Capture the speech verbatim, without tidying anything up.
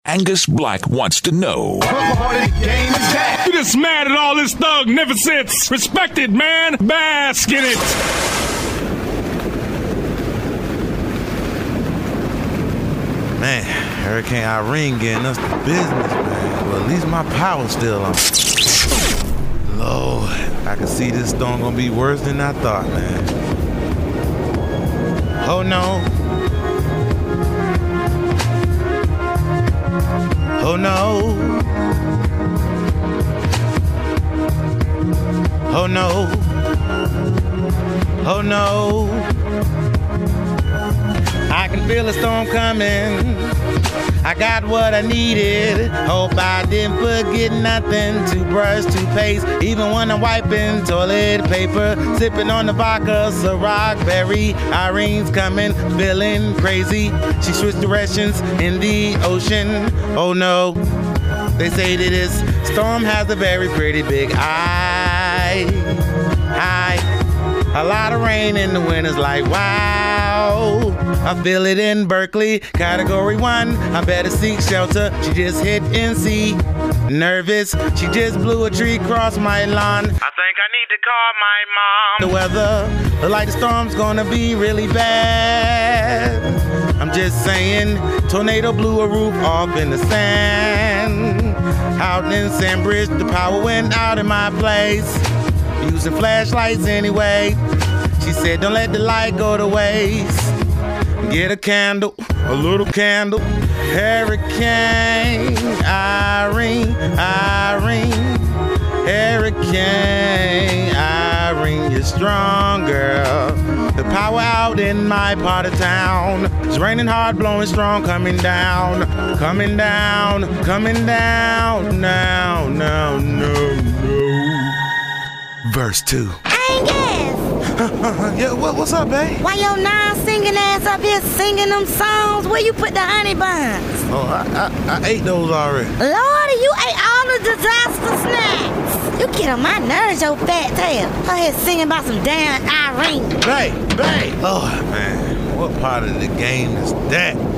Angus Black wants to know. What part of the game is that? You just mad at all this thugnificence. Respect it, man. Bask in it. Man, Hurricane Irene getting us the business, man. Well, at least my power's still on. Lord, I can see this storm gonna be worse than I thought, man. Oh no. Oh no. Oh no. Oh no. I can feel a storm coming. I got what I needed. Hope I didn't forget nothing. Toothbrush, toothpaste, even when I'm wiping toilet paper. Sipping on the vodka, Ciroc berry. Irene's coming, feeling crazy. She switched directions in the ocean. Oh no. They say that this storm has a very pretty big eye. Eye. A lot of rain in the winter's like, wow. I feel it in Berkeley, category one. I better seek shelter. She just hit N C. Nervous, she just blew a tree across my lawn. I think I need to call my mom. The weather, look like the storm's gonna be really bad. I'm just saying, tornado blew a roof off in the sand. Out in Sandbridge, the power went out in my place. Using flashlights anyway. She said, don't let the light go to waste. Get a candle, a little candle. Hurricane Irene, Irene. Hurricane Irene, you're strong, girl. The power out in my part of town. It's raining hard, blowing strong, coming down. Coming down, coming down. Now, now, no, no. Verse two. Angus! Yeah, what, what's up, babe? Why your non-singing ass up here singing them songs? Where you put the honey buns? Oh, I, I, I ate those already. Lordy, you ate all the disaster snacks. You get on my nerves, your fat tail. Go ahead singing about some damn Irene. Babe, babe. Oh, man, what part of the game is that?